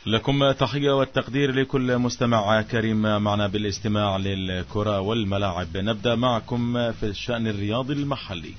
لكم تحية والتقدير لكل مستمع كريم معنا بالاستماع للكرة والملاعب. نبدأ معكم في الشأن الرياضي المحلي.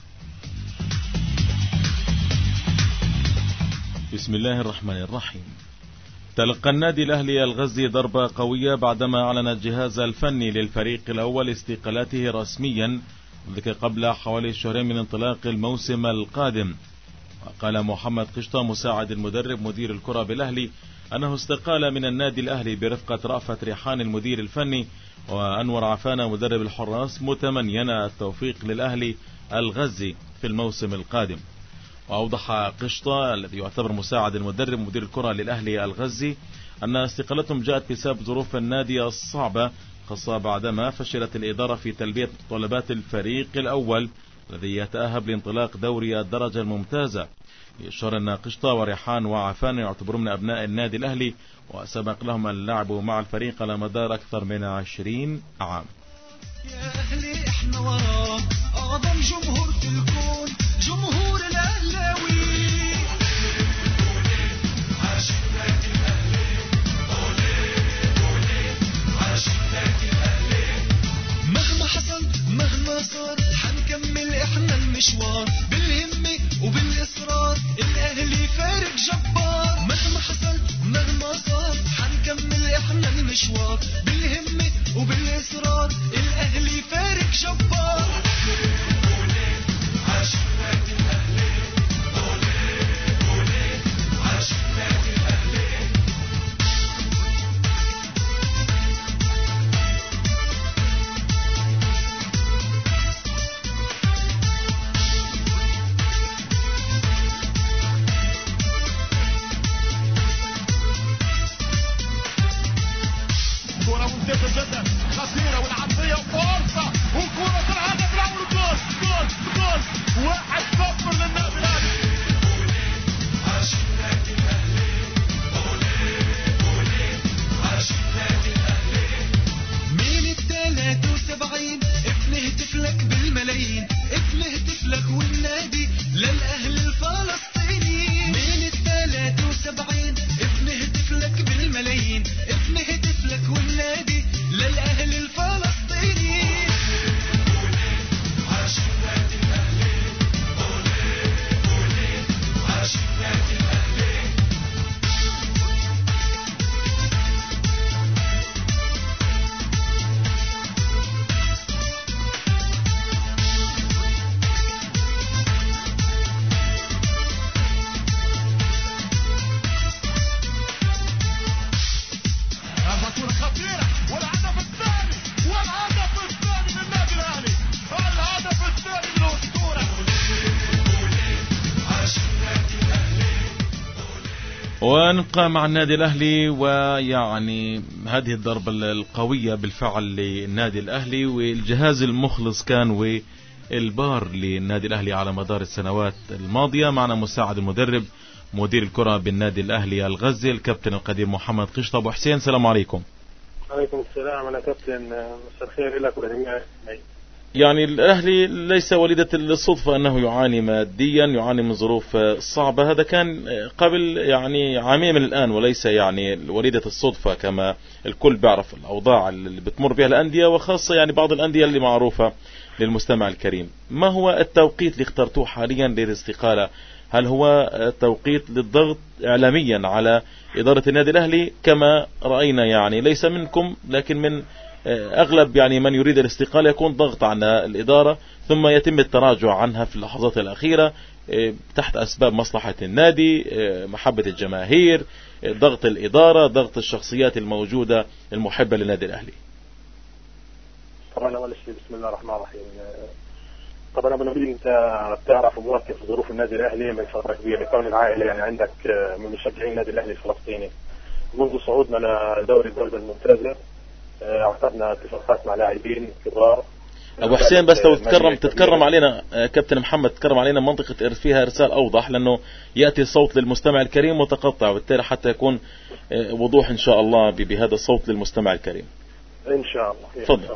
بسم الله الرحمن الرحيم. تلقى النادي الأهلي الغزي ضربة قوية بعدما أعلن الجهاز الفني للفريق الأول استقالته رسميا قبل حوالي شهرين من انطلاق الموسم القادم. وقال محمد قشطة مساعد المدرب مدير الكرة بالأهلي أنه استقال من النادي الأهلي برفقة رأفت ريحان المدير الفني وأنور عفانة مدرب الحراس، متمنيا التوفيق للأهلي الغزي في الموسم القادم. وأوضح قشطة الذي يعتبر مساعد المدرب مدير الكرة للأهلي الغزي أن استقالتهم جاءت بسبب ظروف النادي الصعبة، خاصة بعدما فشلت الإدارة في تلبية متطلبات الفريق الأول الذي يتأهب لانطلاق دوري الدرجة الممتازة. يشار أن قشطة وريحان وعفان يعتبرون من أبناء النادي الأهلي وسبق لهم اللعب مع الفريق على مدار أكثر من 20 عام. يا أهلي إحنا وراك أعظم جمهور في الكون، جمهور الأهلاوي. مهما حصل مهما صار حنكمل إحنا المشوار بالهمة وبالإصرار، الأهلي فارق جبار. مهما حصل مهما صار حنكمل إحنا المشوار بالهمة وبالإصرار، الأهلي فارق جبار. خطيرة والعرضية وفرصة وكرة الهدف الأول، جول جول جول، واحد صفر للنادي الأهلي. من ال73 بنهتف لك بالملايين، بنهتف لك والنادي للأهل الفلسطيني. من ال73 بنهتف لك بالملايين، بنهتف لك والنادي للأهل الفلسطيني. عاش النادي الأهلي، عاش النادي الأهلي. ونبقى مع النادي الأهلي، ويعني هذه الضربة القوية بالفعل للنادي الأهلي، والجهاز المخلص كان والبار للنادي الأهلي على مدار السنوات الماضية. معنا مساعد المدرب مدير الكرة بالنادي الأهلي الغزي الكابتن القدير محمد قشطة. أبو حسين، السلام عليكم. عليكم السلام. أنا كابتن، مساء الخير لك ولجميع. يعني الأهلي ليس وليدة الصدفة أنه يعاني ماديا، يعاني من ظروف صعبة. هذا كان قبل يعني عامين من الآن، وليس يعني وليدة الصدفة كما الكل بيعرف الأوضاع اللي بتمر بها الأندية، وخاصة يعني بعض الأندية اللي معروفة للمستمع الكريم. ما هو التوقيت اللي اخترتوه حاليا للاستقالة؟ هل هو توقيت للضغط إعلاميا على إدارة النادي الأهلي كما رأينا، يعني ليس منكم لكن من أغلب يعني من يريد الاستقالة يكون ضغط على الإدارة ثم يتم التراجع عنها في اللحظات الأخيرة تحت أسباب مصلحة النادي، محبة الجماهير، ضغط الإدارة، ضغط الشخصيات الموجودة المحبة للنادي الأهلي؟ طبعا أول شيء بسم الله الرحمن الرحيم. طبعا أبو نبيل، أنت بتعرف ومواكب ظروف النادي الأهلي من فترة كبيرة، كون العائلة يعني عندك من مشجعين النادي الأهلي الفلسطيني. منذ صعودنا لدوري الدرجة الممتازة عقدنا اتفاقات مع لاعبين كبار. أبو حسين، بس لو تتكرم علينا كابتن محمد، تتكرم علينا منطقة فيها إرسال أوضح، لأنه يأتي الصوت للمستمع الكريم متقطع، وبالتالي حتى يكون وضوح إن شاء الله بهذا الصوت للمستمع الكريم. إن شاء الله. تفضل.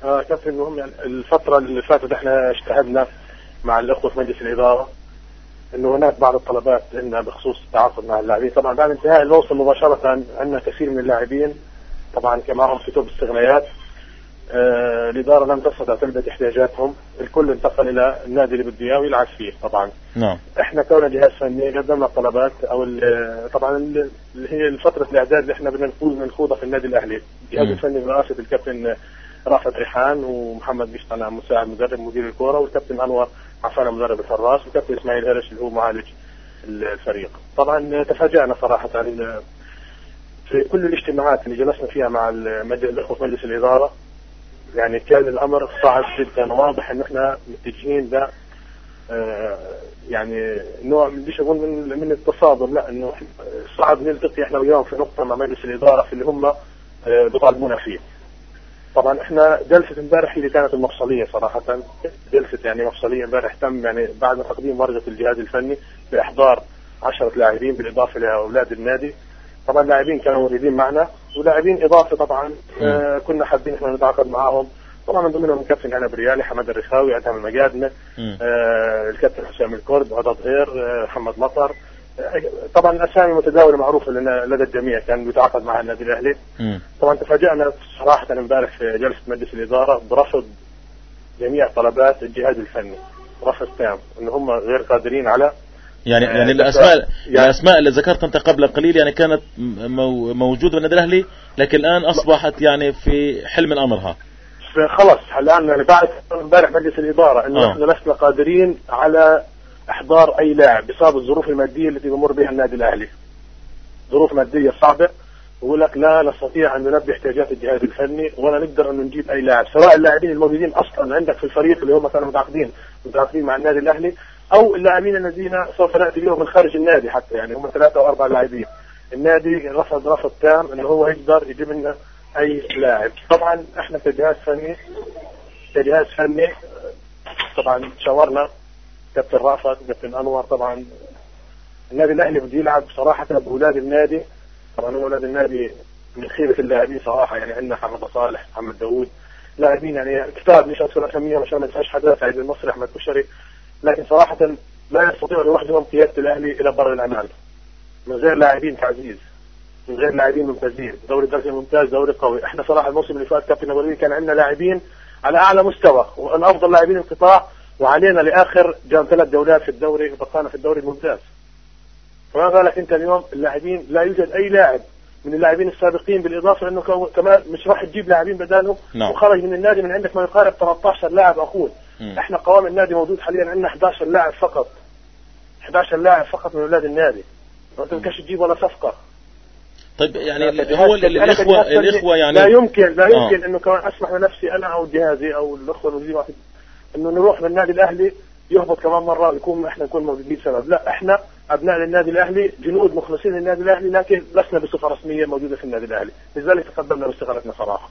كابتن، المهم يعني الفترة اللي فاتت احنا اجتهدنا مع الأخوة في مجلس الإدارة انه هناك بعض الطلبات عندنا بخصوص التعاقد مع اللاعبين. طبعا بعد انتهاء الموسم مباشره عندنا كثير من اللاعبين طبعا كان معهم كتب استغنيات. الإدارة لم تستطع تلبية احتياجاتهم، الكل انتقل إلى النادي اللي بده إياه ويلعب فيه. طبعا نعم. إحنا كون جهاز فني قدمنا طلبات أو طبعا اللي هي فترة الإعداد اللي إحنا بدنا نخوضها في النادي الأهلي. الجهاز الفني برئاسة الكابتن رافد ريحان ومحمد بيشطنع مساعد مدرب مدير الكورة، والكابتن أنور عفانة مدرب الحراس، والكابتن إسماعيل هرش اللي هو معالج الفريق. طبعا تفاجأنا صراحة في كل الاجتماعات اللي جلسنا فيها مع الأخوة في مجلس الإدارة، يعني كان الأمر صعب جدا. واضح إن إحنا متجهين ل يعني نوع بديش أقول من التصادم، لا إنه صعب نلتقي إحنا وياهم في نقطة مع مجلس الإدارة في اللي هم بيطالبونا فيه. طبعا إحنا جلسة امبارح اللي كانت المفصلية صراحة، جلسة يعني مفصلية امبارح تم يعني بعد تقديم ورقة الجهاز الفني بإحضار 10 لاعبين بالإضافة لأولاد النادي. طبعا لاعبين كانوا موجودين معنا ولاعبين إضافة طبعا كنا حابين إحنا نتعاقد معهم. طبعا من ضمنهم الكابتن أنا بريالي، حمد الرخاوي، أدهم المجادنة، الكابتن حسام الكرد، عضد غير، محمد مطر. طبعا الأسامي متداولة معروفة لدى الجميع كان بيتعاقد مع النادي الأهلي. طبعا تفاجأنا صراحة امبارح في جلسة مجلس الإدارة برفض جميع طلبات الجهاز الفني، رفض تام إن هم غير قادرين على يعني الأسماء اللي ذكرت أنت قبل قليل يعني كانت موجودة بالنادي الأهلي، لكن الآن أصبحت يعني في حلم الأمرها. خلص الآن يعني بعد امبارح مجلس الإدارة إنه نحن لسنا قادرين على إحضار أي لاعب بسبب الظروف المادية التي يمر بها النادي الأهلي، ظروف مادية صعبة. يقول لك لا نستطيع أن نلبي احتياجات الجهاز الفني ولا نقدر أن نجيب أي لاعب، سواء اللاعبين الموجودين أصلا عندك في الفريق اللي هم كانوا متعاقدين مع النادي الأهلي، أو اللاعبين الذين سوف نأتي بهم من خارج النادي حتى، يعني هم 3 أو 4 لاعبين. النادي رفض تام إنه هو يقدر يجيب لنا أي لاعب. طبعا إحنا كجهاز فني طبعا شاورنا كابتن رافت كابتن أنور. طبعا النادي الأهلي بده يلعب صراحة بأولاد النادي. طبعا أولاد النادي من خيرة اللاعبين صراحة، يعني عندنا حمد صالح، محمد داوود، لاعبين يعني كتاب مش أذكر أساميهم عشان ما ننساش حدا، سعيد المصري، أحمد كشري، لكن صراحة لا يستطيع لوحدهم قيادة الأهلي إلى بر الأمان من غير لاعبين تعزيز، من غير لاعبين ممتازين. دوري درجة ممتاز، دوري قوي. احنا صراحة الموسم اللي فات كابتن أبو كان عندنا لاعبين على أعلى مستوى وأن أفضل لاعبين القطاع، وعلينا لآخر 3 جولات في الدوري وبقانا في الدوري الممتاز. فما بالك أنت اليوم اللاعبين لا يوجد أي لاعب من اللاعبين السابقين، بالإضافة أنه كمان مش راح تجيب لاعبين بدالهم. وخرج من النادي من عندك ما يقارب 13 لاعب أخوه. احنا قوام النادي موجود حاليا عندنا 11 لاعب فقط، 11 لاعب فقط من أولاد النادي، وأنت ما تجيب ولا صفقة. طيب يعني هو الإخوة يعني لا يمكن إنه كمان أسمح لنفسي أنا أو جهازي أو الأخوة الموجودين إنه نروح من النادي الأهلي يهبط كمان مرة إحنا نكون موجودين سبب. لا، إحنا أبناء النادي الأهلي، جنود مخلصين للنادي الأهلي، لكن لسنا بصفة رسمية موجودة في النادي الأهلي، لذلك تقدمنا باستقالتنا صراحة.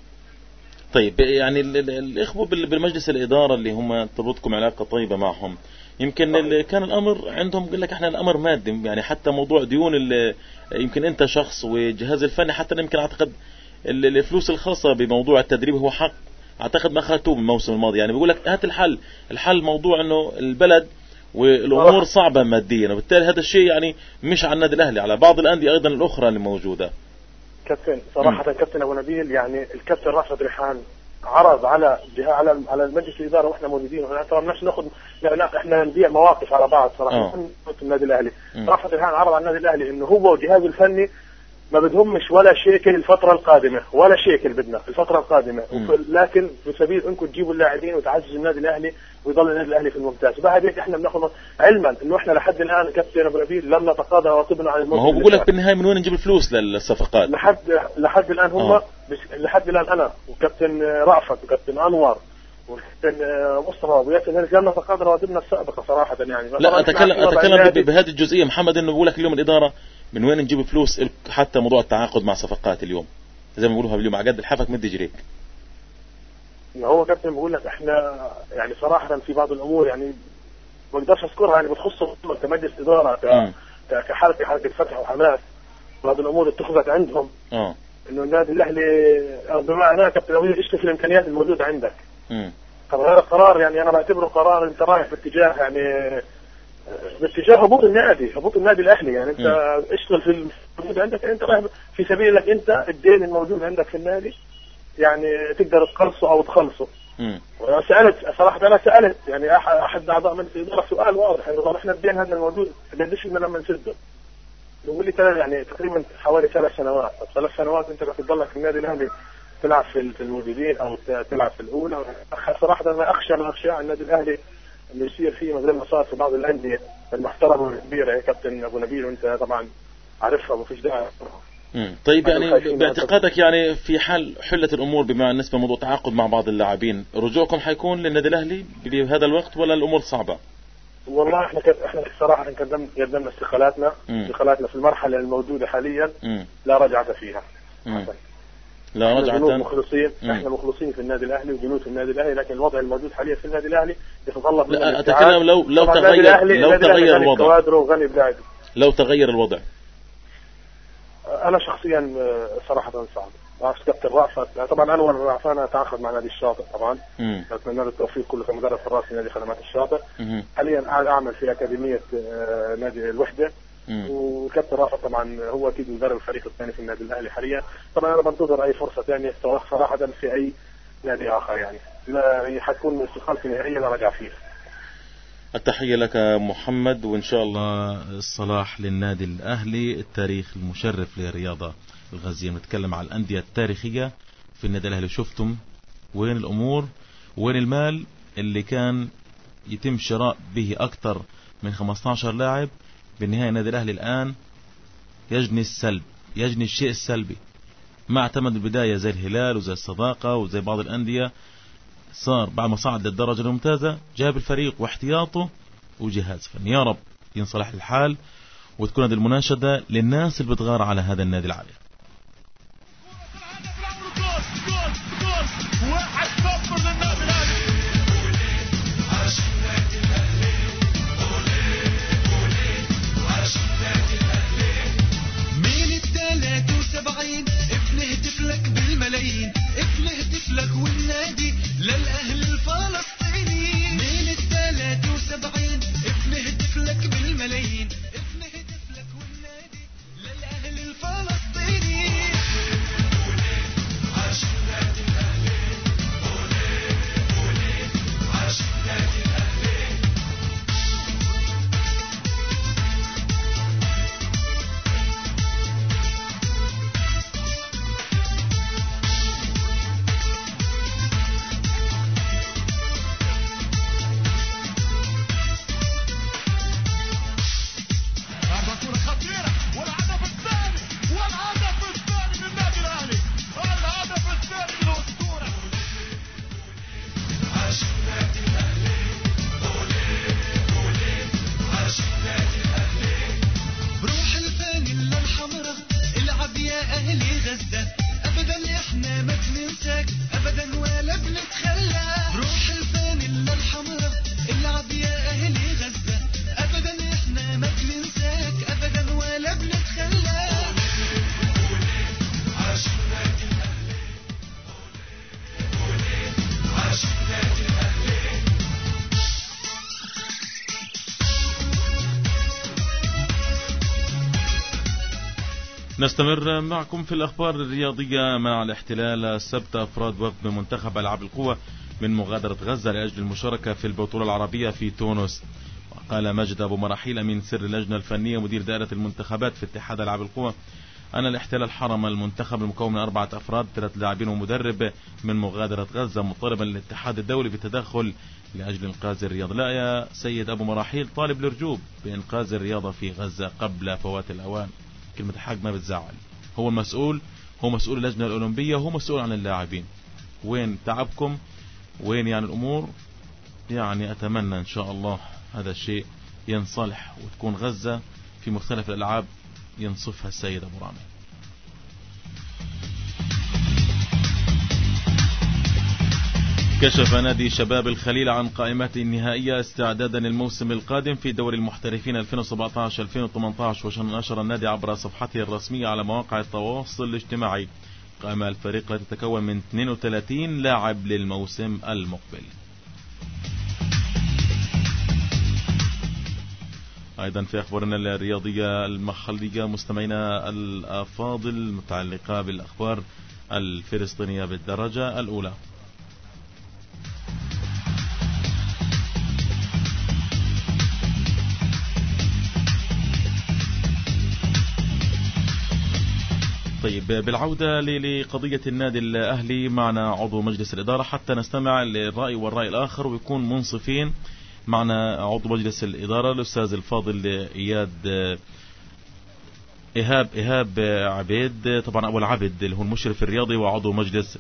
طيب يعني الإخوة بالمجلس الإدارة اللي هم تربطكم علاقة طيبة معهم، يمكن كان الأمر عندهم يقول لك إحنا الأمر مادي، يعني حتى موضوع ديون يمكن أنت شخص وجهاز الفني حتى يمكن أعتقد الفلوس الخاصة بموضوع التدريب هو حق أعتقد ما أخذتوه بالموسم الماضي. يعني بيقول لك هات الحل موضوع إنه البلد والأمور صعبة ماديا، وبالتالي هذا الشيء يعني مش على النادي الأهلي، على بعض الأندية أيضا الأخرى اللي موجودة. كابتن صراحة كابتن أبو نبيل، يعني الكابتن رافد ريحان عرض على المجلس الإدارة وإحنا موجودين، طبعا مش ناخذ لا إحنا نبيع مواقف على بعض صراحة في النادي الأهلي. رافد ريحان عرض على النادي الأهلي إنه هو وجهازه الفني ما بدهمش ولا شيكل الفترة القادمة، ولا شيكل بدنا الفترة القادمة، لكن في سبيل انكم تجيبوا اللاعبين وتعززوا النادي الاهلي ويضل النادي الاهلي في الممتاز. بعد هيك احنا بناخذ علما انه احنا لحد الان كابتن ابو نبيل لم نتقاضى رواتبنا عن الموسم. ما هو بقول لك بالنهايه من وين نجيب الفلوس للصفقات؟ لحد الان هم لحد الان انا وكابتن رأفت وكابتن انور والكابتن مصطفى وياسر لم نتقاضى رواتبنا السابقه صراحه. يعني لا اتكلم بهذه الجزئيه محمد، انه بقول لك اليوم الاداره من وين نجيب فلوس حتى موضوع التعاقد مع صفقات اليوم زي ما بيقولوها اليوم على قد الحفك مد جريك. هو كابتن بقول لك احنا يعني صراحه في بعض الامور يعني ما اقدرش اذكرها، يعني بتخص كمجلس اداره كحركه فتح وحماس، بعض الامور اتخذت عندهم انه النادي الاهلي بما انا كابتن ابو اشتكي الامكانيات الموجوده عندك. طبعا هذا قرار يعني انا بعتبره قرار انت رايح باتجاه يعني باتجاه هبوط النادي الاهلي. يعني انت اشتغل في الموجود عندك، انت رايح في سبيل لك انت الدين الموجود عندك في النادي يعني تقدر تخلصه او تخلصه. وانا سالت يعني احد اعضاء مجلس الاداره سؤال واضح، يعني طب احنا الدين هذا الموجود قديش بدنا لما نسده؟ يقول لي يعني تقريبا حوالي 3 سنوات. طب 3 سنوات انت بتضلك في النادي الاهلي تلعب في الموجودين او تلعب في الاولى؟ صراحه انا اخشى من اشياء النادي الاهلي اللي يصير فيه مثل ما صار في بعض الانديه المحترمه والكبيره. يا كابتن ابو نبيل وانت طبعا عارفها ما فيش داعي. طيب يعني باعتقادك يعني في حال حلت الامور بما بالنسبه لموضوع تعاقد مع بعض اللاعبين، رجوعكم حيكون للنادي الاهلي بهذا الوقت ولا الامور صعبه؟ والله احنا الصراحه قدمنا استقالاتنا في المرحله الموجوده حاليا لا رجعه فيها. لا رجعة. مخلصين احنا مخلصين في النادي الاهلي وجنود في النادي الاهلي، لكن الوضع الموجود حاليا في النادي الاهلي يتطلب منا لا اتكلم لو تغير الوضع، لو تغير الوضع. انا شخصيا صراحه صعب. كابتن رأفت طبعا انور رأفت تعاقد مع نادي الشاطئ طبعا، اتمنى له التوفيق كله كمدرب حراس نادي خدمات الشاطئ. حاليا اعمل في اكاديميه نادي الوحده، وكابتن رأفت طبعا هو اكيد مدرب الفريق الثاني في النادي الاهلي حاليا. طبعا انا بنتظر اي فرصه ثانيه صراحه في اي نادي اخر، يعني لا حتكون استقالتي نهائيه لا رجع فيها. التحية لك محمد، وإن شاء الله الصلاح للنادي الأهلي، التاريخ المشرف للرياضة الغزية. نتكلم على الأندية التاريخية في النادي الأهلي. شفتم وين الأمور، وين المال اللي كان يتم شراء به أكثر من 15 لاعب. بالنهاية النادي الأهلي الآن يجني الشيء السلبي. ما اعتمد البداية زي الهلال وزي الصداقة وزي بعض الأندية، صار بعد ما صعد للدرجة الممتازة جاب الفريق واحتياطه وجهاز فني. يا رب ينصلح الحال وتكون هذه المناشدة للناس اللي بتغار على هذا النادي العالي. بالملايين افنهتف لك والنادي للأهل الفلسطيني. من 73 افنهتف لك بالملايين افنهتف لك والنادي للأهل الفلسطيني. عاش النادي الأهلي، عاش النادي الأهلي. نستمر معكم في الأخبار الرياضية. مع الاحتلال السبت أفراد وفد منتخب ألعاب القوى من مغادرة غزة لأجل المشاركة في البطولة العربية في تونس. وقال ماجد أبو مراحيل أمين سر اللجنة الفنية مدير دائرة المنتخبات في اتحاد ألعاب القوى أن الاحتلال حرم المنتخب المكون من 4 أفراد 3 لاعبين ومدرب من مغادرة غزة، مطالبا الاتحاد الدولي بالتدخل لأجل إنقاذ الرياضة. لا يا سيد أبو مراحيل، طالب الرجوب بإنقاذ الرياضة في غزة قبل فوات الأوان. كلمة الحق ما بتزعل. هو المسؤول، هو مسؤول اللجنة الأولمبية، هو مسؤول عن اللاعبين. وين تعبكم؟ وين يعني الأمور؟ يعني أتمنى إن شاء الله هذا الشيء ينصلح وتكون غزة في مختلف الألعاب ينصفها السيد أبو رامي. كشف نادي شباب الخليل عن قائمته النهائية استعدادا للموسم القادم في دوري المحترفين 2017-2018، ونشر النادي عبر صفحته الرسمية على مواقع التواصل الاجتماعي قائمة الفريق التي تتكون من 32 لاعب للموسم المقبل. أيضا في أخبارنا الرياضية المحلية مستمعينا الأفاضل متعلقة بالأخبار الفلسطينية بالدرجة الأولى. طيب، بالعودة لقضية النادي الأهلي، معنا عضو مجلس الإدارة حتى نستمع للرأي والرأي الآخر ويكون منصفين. معنا عضو مجلس الإدارة الأستاذ الفاضل إيهاب عبيد، طبعا أبو العبد اللي هو المشرف الرياضي وعضو مجلس.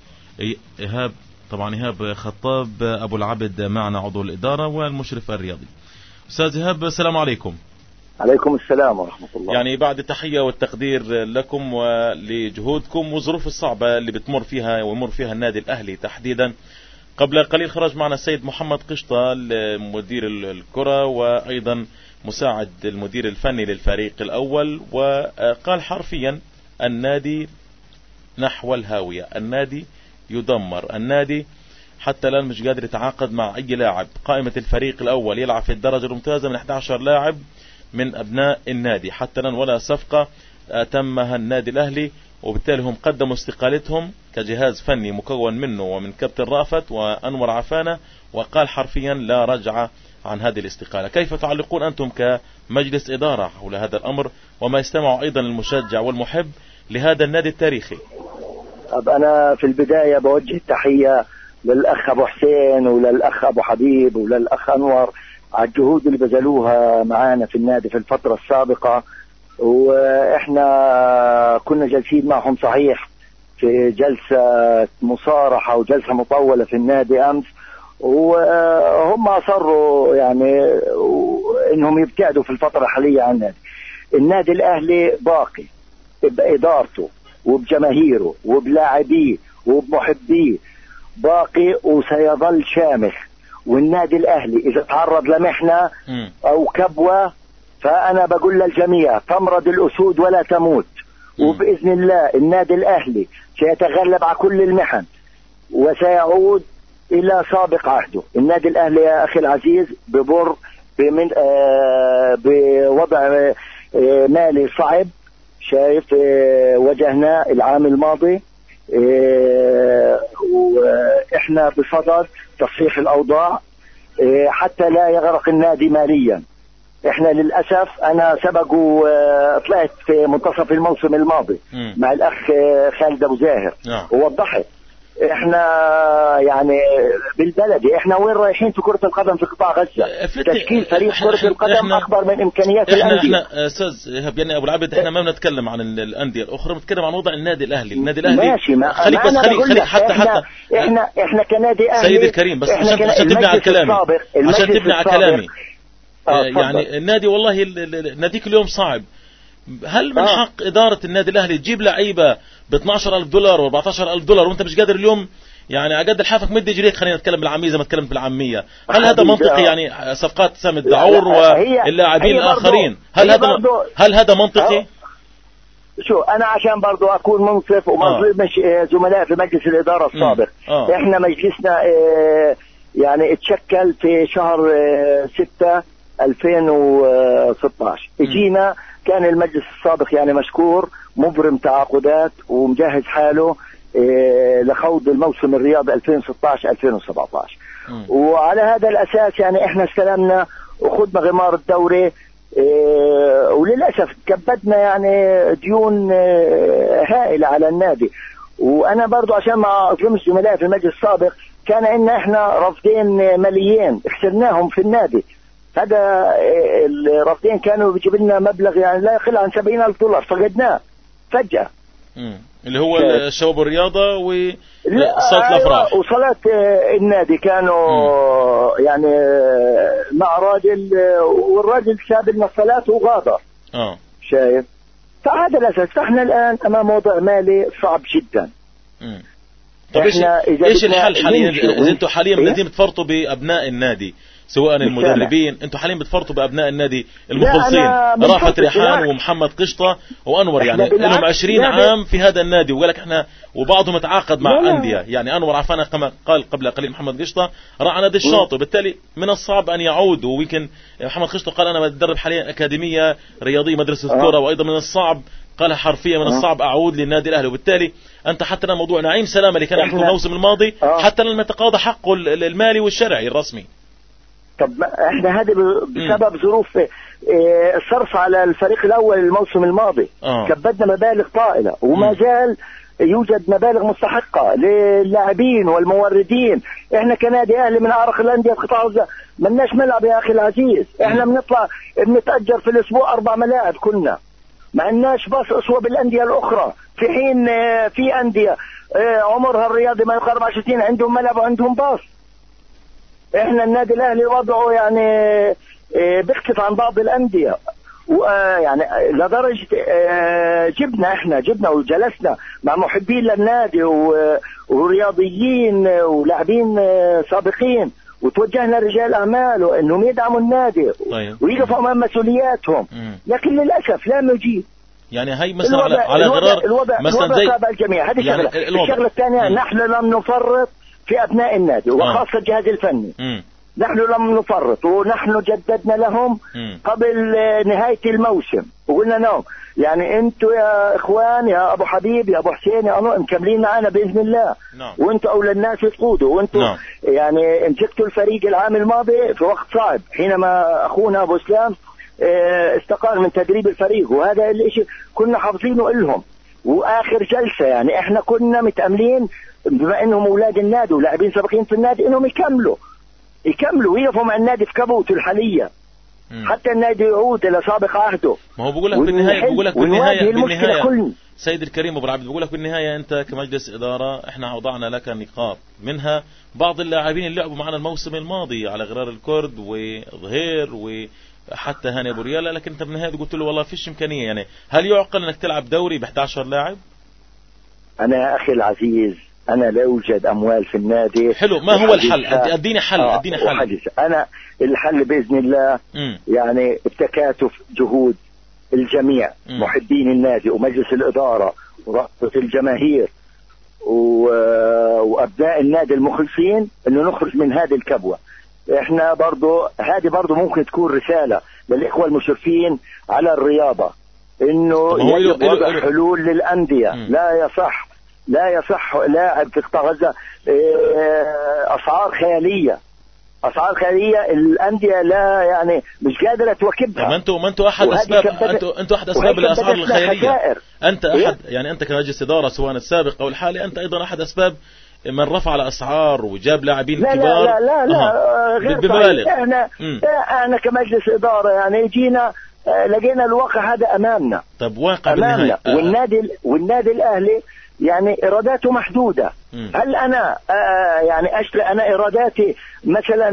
إيهاب خطاب أبو العبد معنا عضو الإدارة والمشرف الرياضي. أستاذ إيهاب، السلام عليكم. عليكم السلام ورحمة الله. يعني بعد التحية والتقدير لكم ولجهودكم والظروف الصعبة اللي بتمر فيها ويمر فيها النادي الأهلي تحديدا، قبل قليل خرج معنا السيد محمد قشطة مدير الكرة وأيضا مساعد المدير الفني للفريق الأول، وقال حرفيا النادي نحو الهاوية، النادي يدمر، النادي حتى الآن مش قادر يتعاقد مع أي لاعب. قائمة الفريق الأول يلعب في الدرجة الممتازة من 11 لاعب من أبناء النادي حتى الآن ولا صفقة تمها النادي الأهلي، وبالتالي هم قدموا استقالتهم كجهاز فني مكون منه ومن كابتن رأفت وأنور عفانة، وقال حرفيا لا رجعة عن هذه الاستقالة. كيف تعلقون أنتم كمجلس إدارة حول هذا الأمر وما يستمع أيضا المشجع والمحب لهذا النادي التاريخي؟ أنا في البداية بوجه التحية للأخ أبو حسين وللأخ أبو حبيب وللأخ أنور على الجهود اللي بذلوها معانا في النادي في الفترة السابقة، وإحنا كنا جالسين معهم صحيح في جلسة مصارحة وجلسة مطولة في النادي أمس، وهم أصروا يعني إنهم يبتعدوا في الفترة الحالية عن النادي. النادي الأهلي باقي بإدارته وبجماهيره وبلاعبيه وبمحبيه، باقي وسيظل شامخ. والنادي الأهلي إذا تعرض لمحنة أو كبوة فأنا بقول للجميع تمرض الأسود ولا تموت، وبإذن الله النادي الأهلي سيتغلب على كل المحن وسيعود إلى سابق عهده. النادي الأهلي يا أخي العزيز بمر بوضع مالي صعب، شايف واجهناه العام الماضي، وإحنا بصدد تصحيح الأوضاع حتى لا يغرق النادي ماليا. إحنا للأسف أنا سبق وطلعت في منتصف الموسم الماضي مع الأخ خالد أبو زاهر ووضحت إحنا يعني بالبلدي إحنا وين رايحين في كرة القدم في قطاع غزة. تشكيل فريق كرة القدم أكبر من إمكانيات الأندية. إحنا أستاذ إيهاب يعني أبو العبد إحنا ما بنتكلم عن الأندية الأخرى، بنتكلم عن وضع النادي الأهلي. النادي الأهلي ماشي، خليك بس خليك حتى إحنا كنادي أهلي سيد الكريم، بس عشان تبني على كلامي، عشان تبني على كلامي يعني النادي والله ناديك اليوم صعب. هل من حق إدارة النادي الأهلي تجيب لعيبة $12,000 و$14,000 وأنت مش قادر اليوم يعني أقد الحافك مد يجريك؟ خلينا نتكلم بالعامية زي ما تكلمت بالعامية. هل هذا منطقي؟ يعني صفقات سام الدعور واللاعبين الآخرين، هل هذا منطقي؟ شو أنا عشان برضو أكون منصف وما أظلمش زملاء في مجلس الإدارة السابق. إحنا مجلسنا يعني اتشكل في شهر 6 2016. اجينا كان المجلس السابق يعني مشكور مبرم تعاقدات ومجهز حاله لخوض الموسم الرياضي 2016-2017، وعلى هذا الأساس يعني احنا استلمنا وخدنا غمار الدوري، وللأسف كبدنا يعني ديون هائلة على النادي. وأنا برضو عشان ما أظلمش زملائي في المجلس السابق كان إن احنا رافدين ماليين خسرناهم في النادي. هذا الرافدين كانوا بيجيب لنا مبلغ يعني لا يقل عن $70,000 فقدناه فجأة. اللي هو الشباب الرياضة وصلاة الأفراح وصلاة النادي كانوا يعني مع راجل، والراجل ساب لنا الصلاة وغادر. شايف؟ فهذا الأساس. فإحنا الآن أمام وضع مالي صعب جدا. طب إيش الحل حاليا إذا أنتم حاليا بدأتوا تفرطوا بأبناء النادي سواء المدربين. انتم حاليا بتفرطوا بابناء النادي المخلصين، رافت ريحان ومحمد قشطه وانور، يعني لهم 20 عام في هذا النادي، وقال لك احنا وبعضهم تعاقد مع انديه، يعني انور عفانا كما قال قبل قليل محمد قشطه راح نادي الشاطئ، بالتالي من الصعب ان يعود. ويمكن محمد قشطه قال انا بدرب حاليا اكاديميه رياضيه مدرسه كره، وايضا من الصعب، قالها حرفيا من الصعب اعود للنادي الاهلي. وبالتالي انت حتى لنا موضوع نعيم سلامه اللي كان يحكم الموسم الماضي حتى لم يتقاضى حقه المالي والشرعي الرسمي. طب احنا هذه بسبب ظروف الصرف على الفريق الاول الموسم الماضي كبدنا مبالغ طائله، وما زال يوجد مبالغ مستحقه للاعبين والموردين. احنا كنادي اهلي من اعرق الانديه في قطاع غزه ما لناش ملعب يا اخي العزيز، احنا بنطلع بنتاجر في الاسبوع 4 ملاعب كنا، ما عندناش باص اسوه بالانديه الاخرى، في حين في انديه عمرها الرياضي ما يقارب 10 سنين عندهم ملعب وعندهم باص. احنا النادي الاهلي وضعه يعني بيختلف عن بعض الانديه، ويعني لدرجه جبنا وجلسنا مع محبين للنادي ورياضيين ولاعبين سابقين، وتوجهنا رجال اعمال انهم يدعموا النادي ويقفوا امام مسؤولياتهم، لكن للاسف لا نجيب. يعني هي مثلا على غرار مثلا زي الجميع. هذه يعني الشغله الثانيه، نحن لم نفرط في ابناء النادي وخاصه الجهاز الفني. نحن لم نفرط، ونحن جددنا لهم قبل نهايه الموسم وقلنا لهم يعني انتوا يا اخوان يا ابو حبيب يا ابو حسين يا انور مكملين معنا باذن الله، وانتوا اولى الناس تقودوا، وانتوا يعني مسكتوا الفريق العام الماضي في وقت صعب حينما اخونا ابو اسلام استقال من تدريب الفريق، وهذا الاشي كنا حافظينه لهم. واخر جلسه يعني احنا كنا متاملين بما انهم اولاد النادي ولاعبين سابقين في النادي انهم يكملوا ويقفوا مع النادي في كبوته الحاليه حتى النادي يعود الى سابق عهده. ما هو بقول لك بالنهايه سيد الكريم ابو العبد، بقول لك بالنهايه انت كمجلس اداره احنا وضعنا لك نقاط، منها بعض اللاعبين اللي لعبوا معنا الموسم الماضي على غرار الكرد وظهير وحتى هاني ابو رياله، لكن انت بالنهايه قلت له والله فيش امكانيه. يعني هل يعقل انك تلعب دوري ب 11 لاعب؟ انا يا اخي العزيز انا لا يوجد اموال في النادي. حلو، ما هو الحل؟ اديني حل. انا الحل باذن الله يعني التكاتف جهود الجميع، محبين النادي ومجلس الاداره ورابطه الجماهير وابناء النادي المخلصين انه نخرج من هذه الكبوه. احنا هذه برضو ممكن تكون رساله للاخوه المشرفين على الرياضه انه وضع حلول للانديه. لا يصح لاعب في قطاع غزه اسعار خياليه الانديه لا يعني مش قادره تواكبها. ما انتوا احد اسباب انتوا احد اسباب الاسعار الخياليه. انت احد يعني انت كمجلس اداره سواء السابق او الحالي انت ايضا احد اسباب من رفع الاسعار وجاب لاعبين كبار. لا غير بمبالغ. احنا كمجلس اداره يعني جينا لقينا الواقع هذا امامنا. طب واقع امامنا والنادي الاهلي يعني ايراداته محدوده. هل انا يعني اشتغل انا ايراداتي مثلا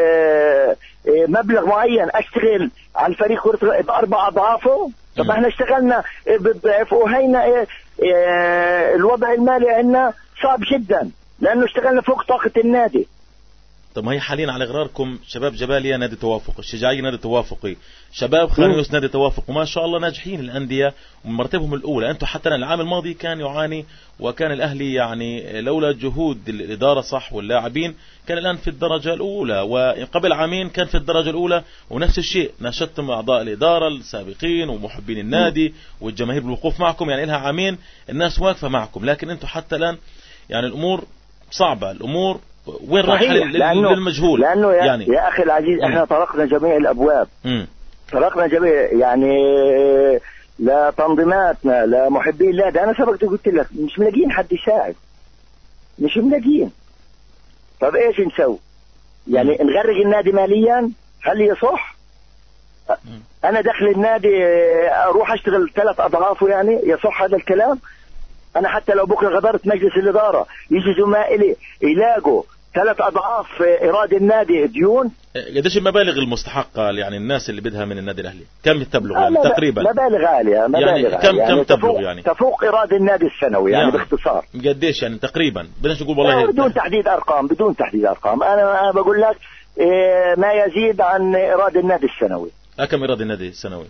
مبلغ معين اشتغل على الفريق ب4 اضعافه؟ طب احنا اشتغلنا بضعف وهينا الوضع المالي عندنا صعب جدا لانه اشتغلنا فوق طاقه النادي. طب ما هي حاليا على غراركم شباب جباليا نادي توافق، الشجاعية نادي توافقي، شباب خانيوس نادي توافق، وما شاء الله ناجحين الأندية ومرتبهم الأولى. أنتم حتى العام الماضي كان يعاني وكان الأهلي يعني لولا جهود الإدارة صح واللاعبين كان الآن في الدرجة الأولى، وقبل عامين كان في الدرجة الأولى. ونفس الشيء ناشدتم أعضاء الإدارة السابقين ومحبين النادي والجماهير بالوقوف معكم، يعني لها عامين الناس واقفة معكم، لكن أنتم حتى الآن يعني الأمور صعبة، الأمور وين راح للمجهول. لأنه يعني يا أخي العزيز احنا طرقنا جميع الأبواب. طرقنا جميع يعني لا تنظيماتنا لا محبين لا ده أنا سبقت قلت لك مش ملاقين حد يساعد، مش ملاقين. طب إيش نسوي؟ يعني نغرق النادي ماليا؟ هل يصح؟ أنا دخل النادي أروح أشتغل 3 أضعافه، يعني يصح هذا الكلام؟ أنا حتى لو بكرة غدرت مجلس الإدارة يجي زمائلي يلاقوا 3 أضعاف إيراد النادي ديون. قديش المبالغ المستحقة يعني الناس اللي بدها من النادي الأهلي كم تبلغ يعني تقريبا؟ مبالغ عالية يعني كم تبلغ يعني تفوق إيراد النادي السنوي يعني باختصار قديش يعني تقريبا بدنا نقول والله بدون تحديد أرقام. أنا بقول لك ما يزيد عن إيراد النادي السنوي. كم إيراد النادي السنوي؟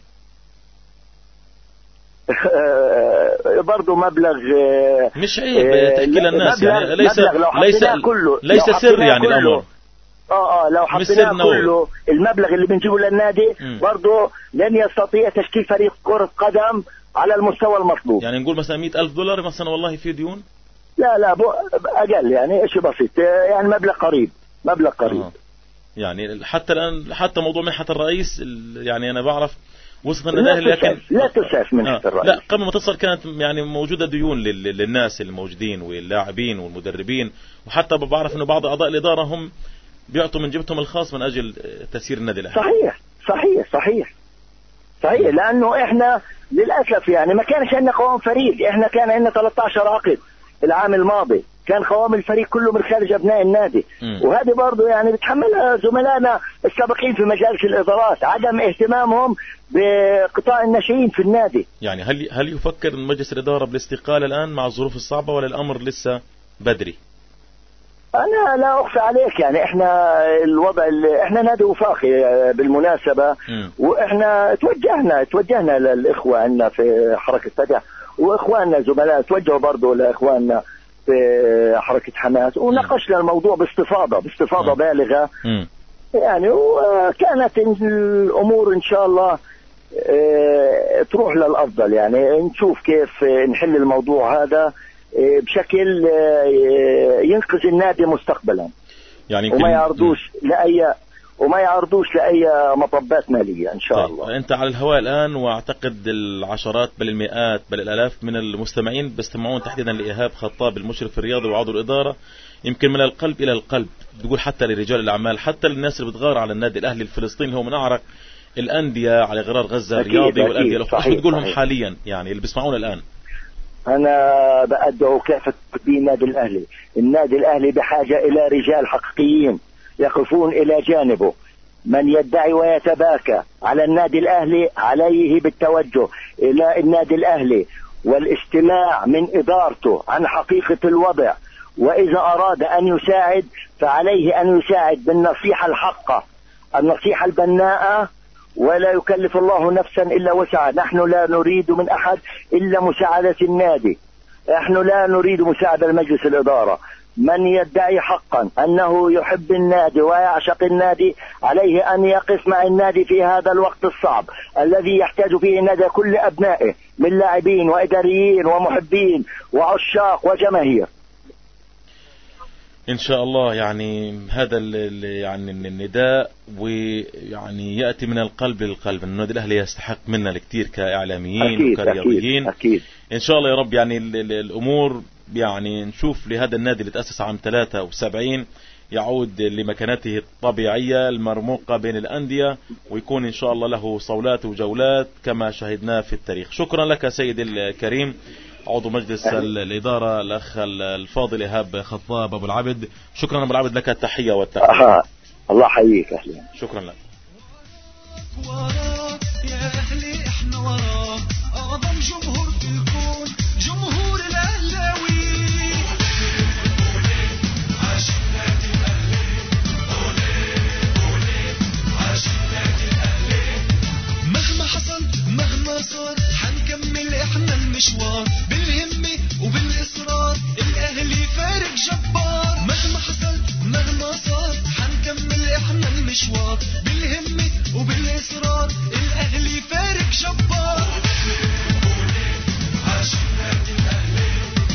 برضو مبلغ مش عيب تحكي للناس، يعني ليس سر يعني الأمر. لو حطينا كله المبلغ اللي بنجيبه للنادي برضو لن يستطيع تشكيل فريق كرة قدم على المستوى المطلوب. يعني نقول مثلا $100,000 مثلا والله في ديون؟ لا أقل، يعني شيء بسيط، يعني مبلغ قريب. يعني حتى الآن حتى موضوع منحة الرئيس، يعني أنا بعرف وصلنا للأهلي لكن لا تساس منحة الرئيس. لا قبل ما تصل كانت يعني موجودة ديون للناس الموجودين واللاعبين والمدربين، وحتى بعرف إنه بعض أعضاء الإدارة هم بيعطوا من جبتهم الخاص من أجل تسيير النادي الأهلي. صحيح لأنه إحنا للأسف يعني ما كانش عندنا قوام فريق. إحنا كان عندنا 13 عقد العام الماضي، كان قوام الفريق كله من خارج أبناء النادي. وهذه برضو يعني بتحملها زملائنا السابقين في مجالس الإدارات، عدم اهتمامهم بقطاع الناشئين في النادي. يعني هل يفكر مجلس الإدارة بالاستقالة الآن مع الظروف الصعبة، ولا الأمر لسه بدري؟ أنا لا أخفى عليك، يعني إحنا الوضع إحنا نادي وفاقي بالمناسبة، وإحنا توجهنا للإخوة عندنا في حركة فتح، وإخواننا زملاء توجهوا برضو لإخواننا في حركة حماس، وناقشنا الموضوع باستفاضة بالغة يعني، وكانت الأمور إن شاء الله تروح للأفضل. يعني نشوف كيف نحل الموضوع هذا بشكل ينقذ النادي مستقبلا، يعني وما يعرضوش لأي مطبات مالية إن شاء الله. أنت على الهواء الآن، وأعتقد العشرات بل المئات بل الآلاف من المستمعين بيستمعون تحديدا لإيهاب خطاب المشرف الرياضي وعضو الإدارة، يمكن من القلب إلى القلب، بيقول حتى لرجال الأعمال، حتى للناس اللي بتغار على النادي الأهلي الفلسطيني اللي هو من أعرق الأندية على غرار غزة الرياضي والأندية الأخرى. إيش بتقولهم حاليا يعني اللي بيسمعون الآن؟ أنا بأدعو كافة النادي الأهلي بحاجة إلى رجال حقيقيين يقفون إلى جانبه. من يدعي ويتباكى على النادي الأهلي عليه بالتوجه إلى النادي الأهلي والاستماع من إدارته عن حقيقة الوضع، وإذا أراد أن يساعد فعليه أن يساعد بالنصيحة الحقة، النصيحة البناءة، ولا يكلف الله نفسا إلا وسعها. نحن لا نريد من أحد إلا مساعدة النادي، نحن لا نريد مساعدة مجلس الإدارة. من يدعي حقا أنه يحب النادي ويعشق النادي عليه أن يقف مع النادي في هذا الوقت الصعب الذي يحتاج فيه النادي كل أبنائه من لاعبين وإداريين ومحبين وعشاق وجماهير. إن شاء الله يعني هذا يعني النداء ويعني يأتي من القلب للقلب. النادي الأهلي يستحق منا الكثير كإعلاميين وكرياضيين. أكيد. إن شاء الله يا رب. يعني الأمور يعني نشوف لهذا النادي اللي تأسس عام 73 يعود لمكانته الطبيعية المرموقة بين الأندية، ويكون إن شاء الله له صولات وجولات كما شهدناه في التاريخ. شكرا لك سيدي الكريم عضو مجلس الإدارة الأخ الفاضل إيهاب خطاب أبو العبد. شكرا أبو العبد، لك التحية والتقدير. الله حييك. أهلا. شكرا لك. يا أهلي إحنا وراك أعظم جمهور في الكون، جمهور الأهلاوي. عاش النادي الأهلي، عاش النادي الأهلي. مهما حصل مهما صار حنكمل إحنا المشوار بالهمة وبالإصرار، الأهلي فارق جبار. مهما حصل مهما صار حنكمل إحنا المشوار بالهمة وبالإصرار، الأهلي فارق جبار. عاش النادي الأهلي،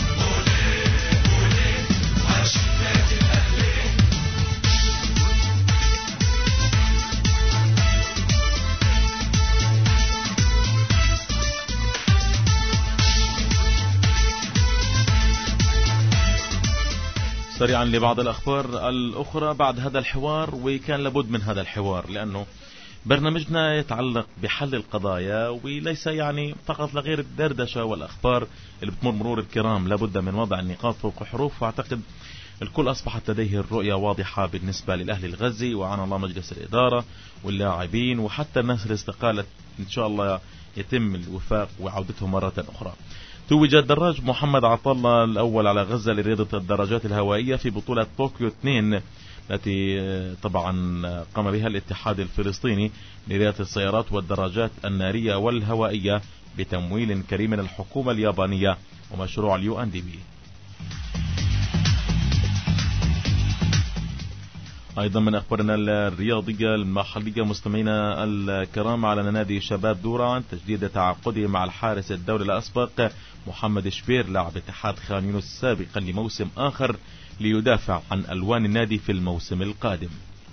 عاش النادي الأهلي. سريعا لبعض الأخبار الأخرى بعد هذا الحوار، وكان لابد من هذا الحوار لأنه برنامجنا يتعلق بحل القضايا وليس يعني فقط لغير الدردشة والأخبار اللي بتمر مرور الكرام. لابد من وضع النقاط فوق حروف، واعتقد الكل أصبحت لديه الرؤية واضحة بالنسبة للأهلي الغزي، وعن الله مجلس الإدارة واللاعبين وحتى الناس اللي استقالت إن شاء الله يتم الوفاق وعودتهم مرة أخرى. توج الدراج محمد عطلة الأول على غزة لرياضة الدراجات الهوائية في بطولة طوكيو 2 التي طبعا قام بها الاتحاد الفلسطيني لرياضة السيارات والدراجات النارية والهوائية بتمويل كريم من الحكومة اليابانية ومشروع UNDP. أيضا من أخبارنا الرياضية المحلية مستمعينا الكرام، على نادي شباب دوران تجديد تعاقده مع الحارس الدولي الأسبق محمد شبير لاعب اتحاد خان يونس سابقا لموسم آخر ليدافع عن ألوان النادي في الموسم القادم.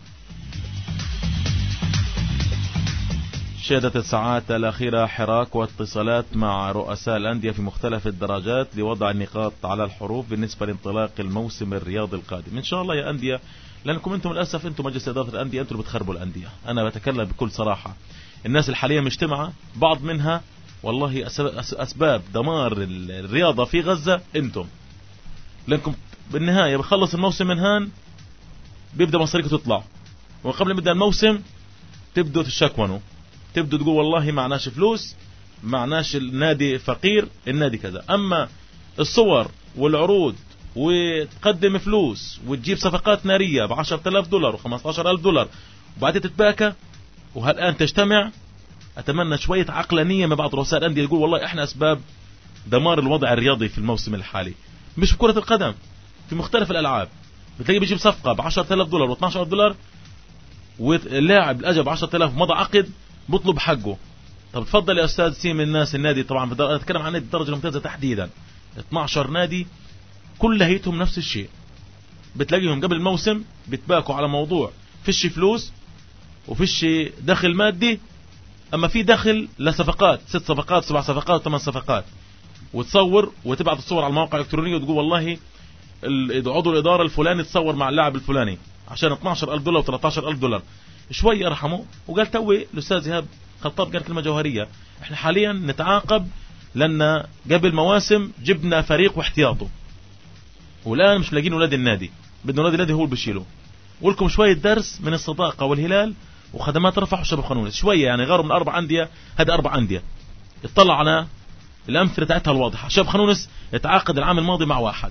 شهدت الساعات الأخيرة حراك واتصالات مع رؤساء الأندية في مختلف الدرجات لوضع النقاط على الحروف بالنسبة لانطلاق الموسم الرياضي القادم. إن شاء الله يا أندية، لأنكم أنتم للأسف أنتم مجلس إدارة الأندية أنتم اللي بتخربوا الأندية. أنا بتكلم بكل صراحة، الناس الحالية مجتمعة بعض منها والله أسباب دمار الرياضة في غزة أنتم، لأنكم بالنهاية بخلص الموسم من هان بيبدأ مصاريكم تطلع، وقبل ما يبدأ الموسم تبدوا تشكونوا، تبدوا تقول والله معناش فلوس، معناش النادي فقير، النادي كذا. أما الصور والعروض وتقدم فلوس وتجيب صفقات نارية $10,000 و$15,000 وبعدين تتباكى، وهالآن تجتمع. أتمنى شوية عقلانية من بعض رؤساء الأندية يقول والله إحنا أسباب دمار الوضع الرياضي في الموسم الحالي. مش في كرة القدم، في مختلف الألعاب بتلاقي بيجيب صفقة $10,000 و$12,000 واللاعب الأجى ب10,000 ومضى عقد بطلب حقه. طب تفضل يا أستاذ سيم، الناس النادي طبعا أتكلم عن نادي الدرجة الممتازة تحديدا 12 نادي كلهيتهم نفس الشيء، بتلاقيهم قبل الموسم بتباكوا على موضوع فيش فلوس وفيش دخل مادي، أما في دخل لصفقات 6 صفقات 7 صفقات 8 صفقات، وتصور وتبعت الصور على المواقع الإلكترونية وتقول والله عضو الإدارة الفلاني تصور مع اللاعب الفلاني عشان $12,000 و$13,000. شوي أرحمه. وقال توي الأستاذ إيهاب خطاب قال كلمة جوهرية، احنا حاليا نتعاقب لأن قبل مواسم جبنا فريق واحتياطه، والآن مش لاقين ولاد النادي، بدنا ولاد النادي هو اللي بيشيله. ولكم شوية درس من الصداقة والهلال وخدمات رفح وشباب خانونس، شوية يعني غيروا من 4 أندية، هذا 4 أندية اطلع على الأمثلة تاعتها الواضحة. شباب خانونس اتعاقد العام الماضي مع 1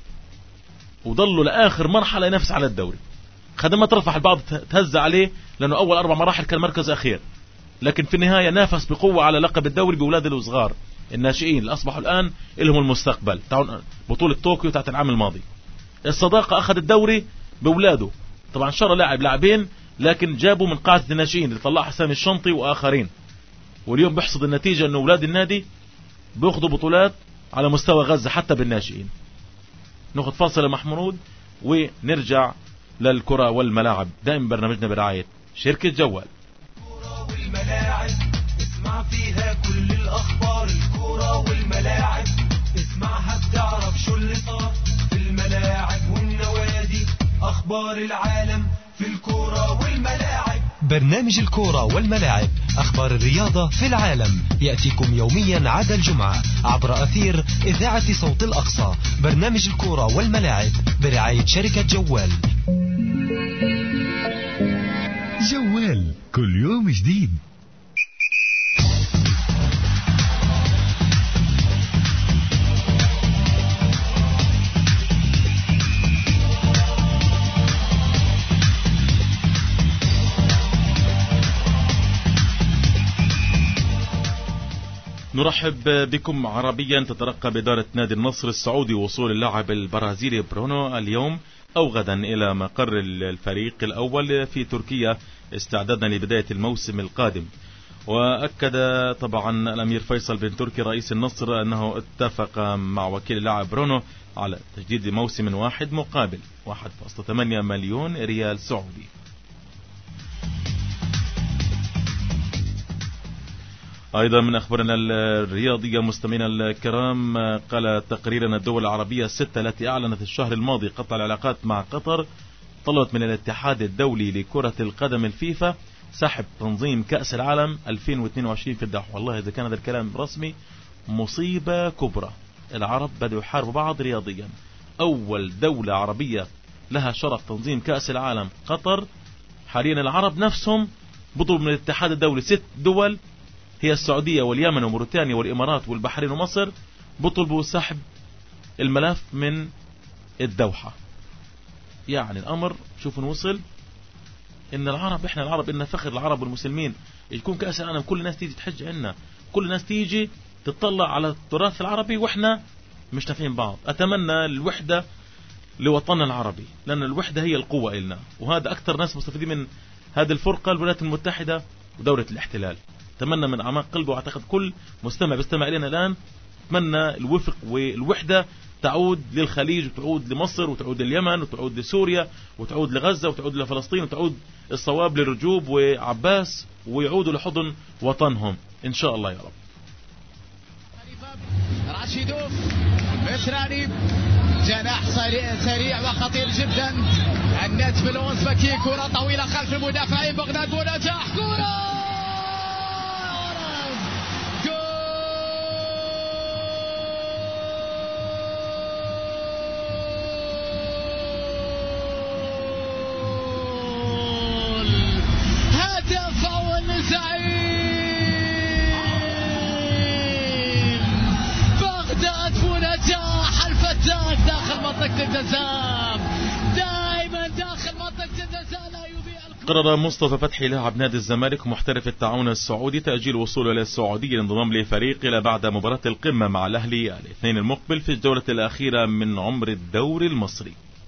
وضلوا لآخر مرحلة ينافس على الدوري. خدمات رفح البعض تهز عليه لأنه أول 4 مراحل كان مركز أخير، لكن في النهاية نافس بقوة على لقب الدوري بأولاد الصغار الناشئين اللي أصبحوا الآن لهم المستقبل تاع بطولة طوكيو تاعت العام الماضي. الصداقة أخذ الدوري بأولاده، طبعا شرى لاعبين لكن جابوا من قاعدة الناشئين اللي طلع حسام الشنطي وآخرين، واليوم بيحصد النتيجة أنه أولاد النادي بيأخذوا بطولات على مستوى غزة حتى بالناشئين. ناخذ فاصل محمود ونرجع للكرة والملاعب. دائما برنامجنا برعاية شركة جوال. الكرة والملاعب اسمع فيها كل الأخبار، الكرة والملاعب اسمعها بتعرف شو اللي صار في الملاعب والنوادي، أخبار العالم في الكرة والملاعب. برنامج الكرة والملاعب، أخبار الرياضة في العالم، يأتيكم يوميا عدا الجمعة عبر أثير إذاعة صوت الأقصى. برنامج الكرة والملاعب برعاية شركة جوال. جوال كل يوم جديد. نرحب بكم عربيا. تترقب إدارة نادي النصر السعودي وصول اللاعب البرازيلي برونو اليوم أو غدا إلى مقر الفريق الأول في تركيا استعدادا لبداية الموسم القادم. وأكد طبعا الأمير فيصل بن تركي رئيس النصر أنه اتفق مع وكيل اللاعب برونو على تجديد موسم واحد مقابل 1.8 مليون ريال سعودي. أيضا من أخبارنا الرياضية مستمعينا الكرام، قال تقرير أن الدول العربية 6 التي أعلنت الشهر الماضي قطع العلاقات مع قطر طلبت من الاتحاد الدولي لكرة القدم الفيفا سحب تنظيم كأس العالم 2022 في الدوحة. والله إذا كان هذا الكلام رسمي مصيبة كبرى. العرب بدأوا يحاربوا بعض رياضيا. أول دولة عربية لها شرف تنظيم كأس العالم قطر. حاليا العرب نفسهم بطلبوا من الاتحاد الدولي 6 دول هي السعودية واليمن وموريتانيا والإمارات والبحرين يعني الأمر شوف نوصل إن العرب، إحنا العرب إن فخر العرب والمسلمين يكون كأس العالم، كل الناس تيجي تحج عنا، كل الناس تيجي تطلع على التراث العربي وإحنا مش نافعين بعض. أتمنى الوحدة لوطننا العربي، لأن الوحدة هي القوة إلنا، وهذا أكثر ناس مستفيدين من هذه الفرقة الولايات المتحدة ودولة الاحتلال. أتمنى من أعماق قلبي، وأعتقد كل مستمع بيستمع إلينا الآن أتمنى الوفق والوحدة تعود للخليج، وتعود لمصر، وتعود لليمن، وتعود لسوريا، وتعود لغزة، وتعود لفلسطين، وتعود الصواب لرجوب وعباس، ويعودوا لحضن وطنهم إن شاء الله يا رب. راشيدوف متراني جناح سريع وخطير جدا. النجم الأوزبكي كرة طويلة خلف المدافعين. بغداد بونجاح كرة قرر مصطفى فتحي لاعب نادي الزمالك محترف التعاون السعودي تأجيل وصوله إلى السعودية للانضمام لفريق إلى بعد مباراة القمة مع الأهلي الاثنين المقبل في الجولة الأخيرة من عمر الدوري المصري.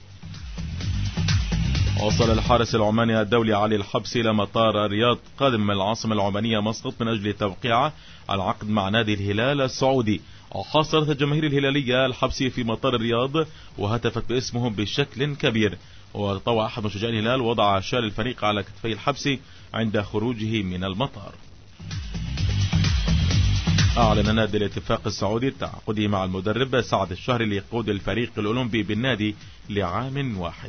وصل الحارس العماني الدولي علي الحبسي إلى مطار الرياض قادم من العاصمة العمانية مسقط من أجل توقيعه على عقد مع نادي الهلال السعودي. وحاصرت الجماهير الهلالية الحبسي في مطار الرياض وهتفت باسمه بشكل كبير. وطوى أحد مشجعي الهلال وضع شال الفريق على كتفي الحبسي عند خروجه من المطار. أعلن نادي الاتفاق السعودي تعاقده مع المدرب سعد الشهري ليقود الفريق الأولمبي بالنادي لعام واحد.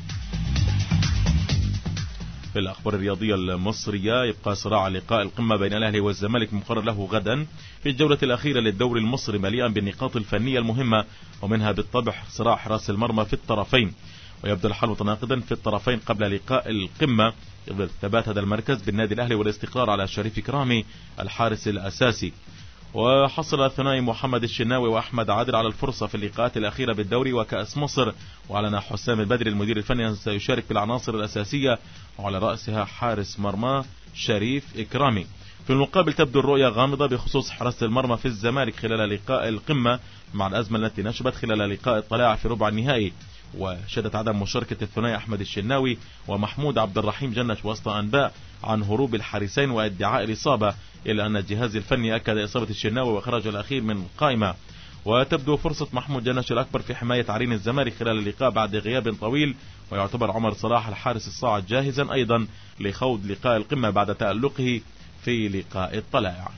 في الأخبار الرياضية المصرية، يبقى صراع لقاء القمة بين الأهلي والزمالك مقرر له غدا في الجولة الأخيرة للدوري المصري، مليئا بالنقاط الفنية المهمة ومنها بالطبع صراع حراس المرمى في الطرفين. ويبدو الحال متناقضا في الطرفين قبل لقاء القمة، يفضل ثبات هذا المركز بالنادي الأهلي والاستقرار على شريف كرامي الحارس الأساسي. وحصل الثنائي محمد الشناوي وأحمد عادل على الفرصة في اللقاءات الأخيرة بالدوري وكأس مصر. وأعلن حسام البدري المدير الفني سيشارك بالعناصر الأساسية وعلى رأسها حارس مرمى شريف إكرامي. في المقابل تبدو الرؤية غامضة بخصوص حراسة المرمى في الزمالك خلال لقاء القمة مع الأزمة التي نشبت خلال لقاء الطلاع في ربع النهائي. وشدت عدم مشاركة الثنائي أحمد الشناوي ومحمود عبد الرحيم جنش وسط أنباء عن هروب الحارسين وادعاء الإصابة، إلا أن الجهاز الفني أكد إصابة الشناوي وخرج الأخير من قائمة. وتبدو فرصة محمود جنش الأكبر في حماية عرين الزمالك خلال اللقاء بعد غياب طويل. ويعتبر عمر صلاح الحارس الصاعد جاهزا أيضا لخوض لقاء القمة بعد تألقه في لقاء الطلائع.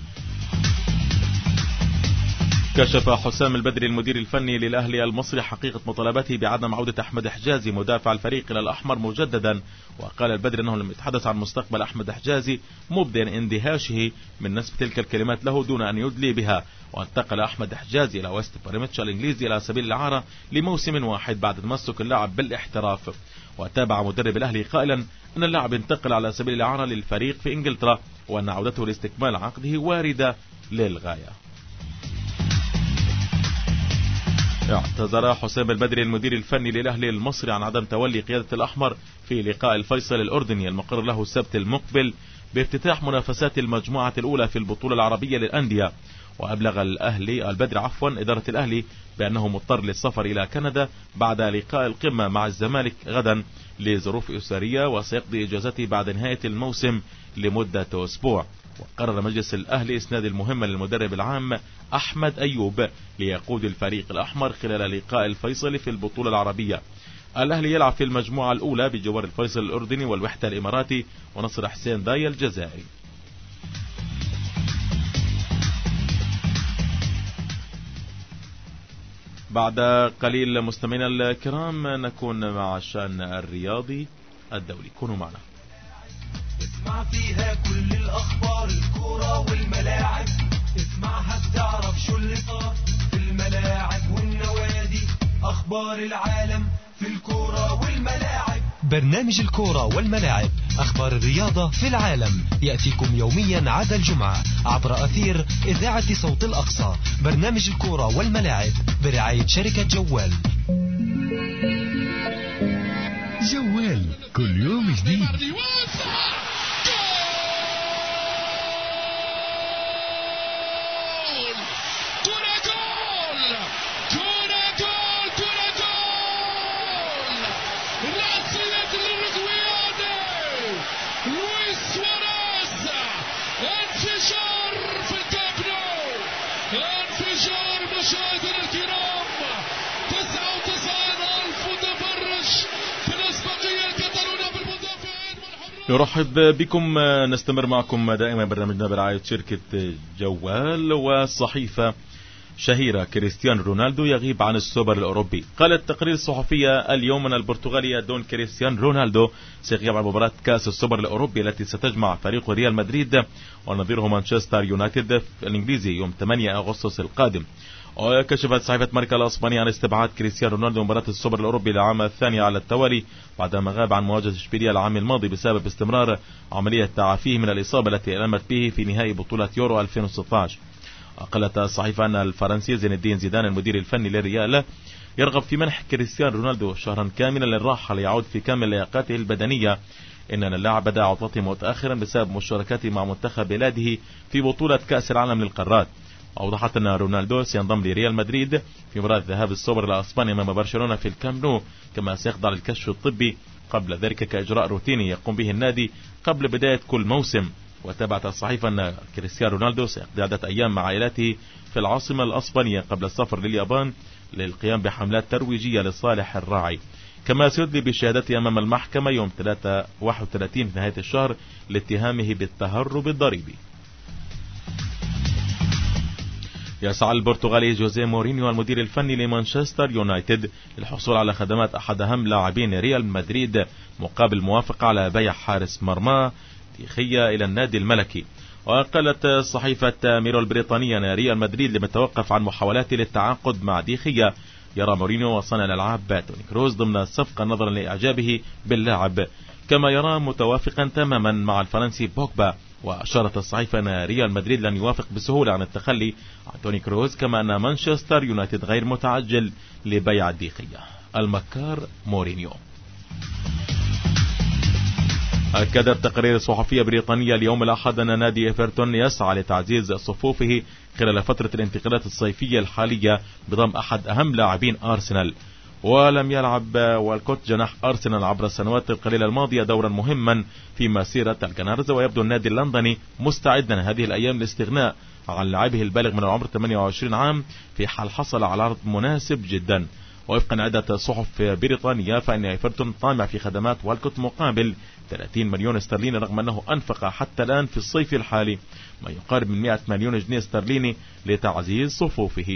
كشف حسام البدري المدير الفني للأهلي المصري حقيقة مطالبته بعدم عودة أحمد حجازي مدافع الفريق إلى الأحمر مجددا. وقال البدري أنه لم يتحدث عن مستقبل أحمد حجازي، مبدئا اندهاشه من نسب تلك الكلمات له دون أن يدلي بها. وانتقل أحمد حجازي إلى ويست بريميتش الإنجليزي على سبيل الإعارة لموسم واحد بعد تمسك اللاعب بالاحتراف. وتابع مدرب الأهلي قائلا أن اللاعب انتقل على سبيل الإعارة للفريق في إنجلترا، وأن عودته لاستكمال عقده واردة للغاية. اعتذر حسام البدري المدير الفني للأهلي المصري عن عدم تولي قيادة الأحمر في لقاء الفيصل الأردني المقرر له السبت المقبل بافتتاح منافسات المجموعة الأولى في البطولة العربية للأندية. وأبلغ البدري إدارة الأهلي بأنه مضطر للسفر إلى كندا بعد لقاء القمة مع الزمالك غدا لظروف أسرية، وسيقضي إجازته بعد نهاية الموسم لمدة أسبوع. وقرر مجلس الأهلي إسناد المهمة للمدرب العام أحمد أيوب ليقود الفريق الأحمر خلال لقاء الفيصل في البطولة العربية. الأهلي يلعب في المجموعة الأولى بجوار الفيصل الأردني والوحدة الإماراتي ونصر حسين داي الجزائري. بعد قليل مستمعينا الكرام نكون مع الشأن الرياضي الدولي، كونوا معنا. اسمع فيها كل الأخبار، الكورة والملاعب، اسمعها بتعرف شو اللي صار في الملاعب والنوادي، أخبار العالم في الكورة والملاعب. برنامج الكورة والملاعب، أخبار الرياضة في العالم، يأتيكم يوميا عدا الجمعة عبر أثير إذاعة صوت الأقصى. برنامج الكورة والملاعب برعاية شركة جوال. جوال كل يوم جديد. نرحب بكم. نستمر معكم دائما برنامجنا برعاية شركة جوال. والصحيفة شهيرة كريستيانو رونالدو يغيب عن السوبر الأوروبي. قال التقرير الصحفية اليوم أن البرتغالي دون كريستيانو رونالدو سيغيب عن مباراة كأس السوبر الأوروبي التي ستجمع فريق ريال مدريد ونظيره مانشستر يونايتد الإنجليزي يوم 8 أغسطس القادم. وكشفت صحيفة ماركا الأسبانية عن استبعاد كريستيانو رونالدو مباراة السوبر الأوروبي للعام الثاني على التوالي بعدما غاب عن مواجهة إشبيلية العام الماضي بسبب استمرار عملية تعافيه من الإصابة التي ألمت به في نهائي بطولة يورو 2016. قالت الصحيفة أن الفرنسي زين الدين زيدان المدير الفني للريال يرغب في منح كريستيانو رونالدو شهرا كاملا للراحة ليعود في كامل لياقاته البدنية، إن اللاعب بدأ عطلته متأخرا بسبب مشاركته مع منتخب بلاده في بطولة كأس العالم للقارات. أوضحت أن رونالدو سينضم لريال مدريد في مباراة ذهاب السوبر الأسباني أمام برشلونة في الكامب نو، كما سيخضع للكشف الطبي قبل ذلك كإجراء روتيني يقوم به النادي قبل بداية كل موسم. وتابعت الصحيفة أن كريستيانو رونالدو سيقضي عدة أيام مع عائلته في العاصمة الأسبانية قبل السفر لليابان للقيام بحملات ترويجية لصالح الراعي، كما سيدلي بشهادته أمام المحكمة يوم 31 في نهاية الشهر لاتهامه بالتهرب الضريبي. يسعى البرتغالي جوزيه مورينيو المدير الفني لمانشستر يونايتد للحصول على خدمات أحد أهم لاعبين ريال مدريد مقابل موافقة على بيع حارس مرمى ديخيا إلى النادي الملكي. وقالت صحيفة ميرو البريطانية أن ريال مدريد لم يتوقف عن محاولاته للتعاقد مع ديخيا. يرى مورينيو وصانع الألعاب توني كروز ضمن الصفقة نظرا لإعجابه باللاعب، كما يرى متوافقا تماما مع الفرنسي بوجبا. وأشارت الصحيفة أن ريال مدريد لن يوافق بسهولة عن التخلي عن توني كروز، كما أن مانشستر يونايتد غير متعجل لبيع ديخيا. المكار مورينيو. أكدت تقرير صحفية بريطانية اليوم الأحد أن نادي إيفرتون يسعى لتعزيز صفوفه خلال فترة الانتقالات الصيفية الحالية بضم أحد أهم لاعبين أرسنال. ولم يلعب والكوت جناح أرسنال عبر السنوات القليلة الماضية دورا مهما في مسيرة الكنارز، ويبدو النادي اللندني مستعدا هذه الأيام للاستغناء عن لاعبه البالغ من العمر 28 عام في حال حصل على عرض مناسب جدا. ووفقا عدة صحف بريطانية فإن إيفرتون طامع في خدمات والكوت مقابل 30 مليون استرليني، رغم أنه أنفق حتى الآن في الصيف الحالي ما يقارب من 100 مليون جنيه استرليني لتعزيز صفوفه.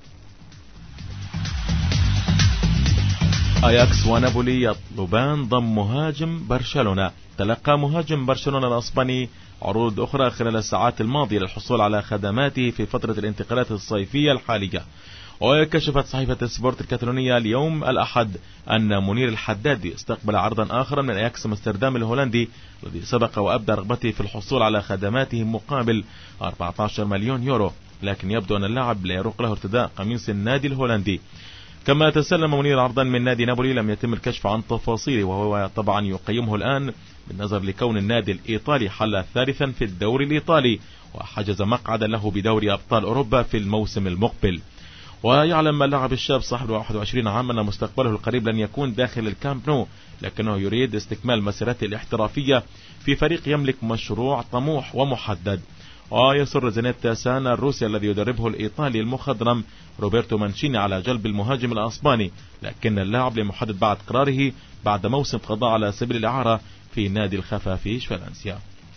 أياكس ونابولي يطلبان ضم مهاجم برشلونة. تلقى مهاجم برشلونة الأسباني عروض أخرى خلال الساعات الماضية للحصول على خدماته في فترة الانتقالات الصيفية الحالية. وكشفت صحيفة سبورت الكتالونية اليوم الأحد أن منير الحدادي استقبل عرضا آخر من أياكس أمستردام الهولندي الذي سبق وأبدى رغبته في الحصول على خدماته مقابل 14 مليون يورو، لكن يبدو أن اللاعب لا يروق له ارتداء قميص النادي الهولندي. كما تسلم منير عرضا من نادي نابولي لم يتم الكشف عن تفاصيله، وهو طبعا يقيمه الآن بالنظر لكون النادي الإيطالي حل ثالثا في الدوري الإيطالي وحجز مقعدا له بدوري أبطال أوروبا في الموسم المقبل. ويعلم اللاعب الشاب صاحب 21 عاما أن مستقبله القريب لن يكون داخل الكامب نو، لكنه يريد استكمال مسيرته الاحترافية في فريق يملك مشروع طموح ومحدد. ويصر زينيت سانا الروسي الذي يدربه الإيطالي المخضرم روبرتو مانشيني على جلب المهاجم الأسباني، لكن اللاعب لم يحدد بعد قراره بعد موسم قضاء على سبيل الإعارة في نادي الخفافيش فالنسيا.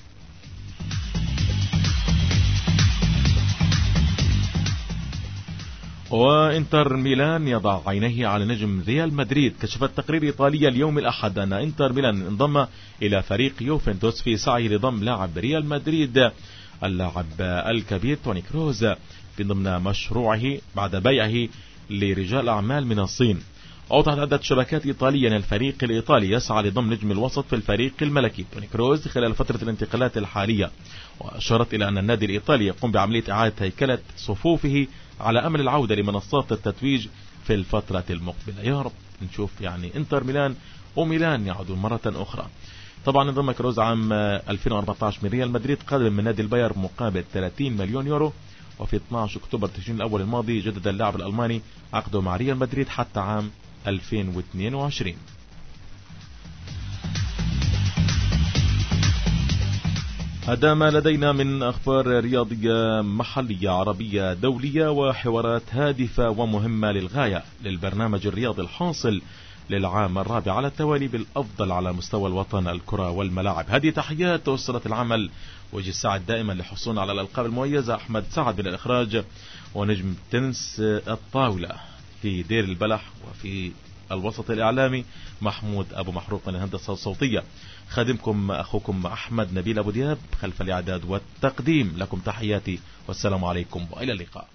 وإنتر ميلان يضع عينيه على نجم ريال مدريد. كشفت تقرير إيطالية اليوم الأحد أن إنتر ميلان انضم إلى فريق يوفنتوس في سعيه لضم لاعب ريال مدريد اللاعب الكبير توني كروز في ضمن مشروعه بعد بيعه لرجال أعمال من الصين. أوضحت عدة شبكات إيطالية أن الفريق الإيطالي يسعى لضم نجم الوسط في الفريق الملكي توني كروز خلال فترة الانتقالات الحالية، وأشارت إلى أن النادي الإيطالي يقوم بعملية إعادة هيكلة صفوفه على أمل العودة لمنصات التتويج في الفترة المقبلة. يا رب نشوف يعني إنتر ميلان وميلان يعودون مرة أخرى. طبعا انضم كروز عام 2014 من ريال مدريد قادم من نادي الباير مقابل 30 مليون يورو. وفي 12 أكتوبر تشرين الأول الماضي جدد اللاعب الألماني عقده مع ريال مدريد حتى عام 2022. هذا ما لدينا من أخبار رياضية محلية عربية دولية وحوارات هادفة ومهمة للغاية للبرنامج الرياضي الحاصل للعام الرابع على التوالي بالأفضل على مستوى الوطن الكرة والملاعب. هذه تحيات أسرة العمل وجه السعد دائما لحصولنا على الألقاب المميزة. أحمد سعد من الإخراج ونجم تنس الطاولة في دير البلح، وفي الوسط الإعلامي محمود أبو محروق من الهندسة الصوتية. خادمكم أخوكم أحمد نبيل أبو دياب خلف الإعداد والتقديم. لكم تحياتي والسلام عليكم وإلى اللقاء.